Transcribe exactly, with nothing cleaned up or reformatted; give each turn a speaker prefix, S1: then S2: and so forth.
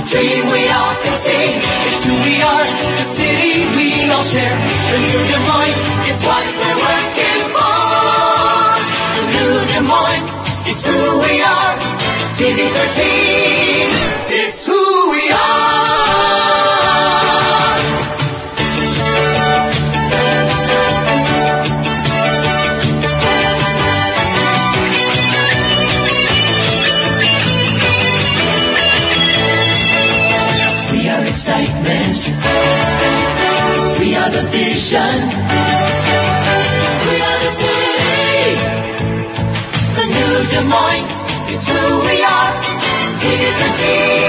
S1: the dream we often sing. It's who we are, the city we all share. The New Des Moines, it's what we're working for. The New Des Moines, it's who we are. T V thirteen, it's who we are. We are excitement. We are the vision. We are the city. The New Des Moines, it's who we are. T V thirteen.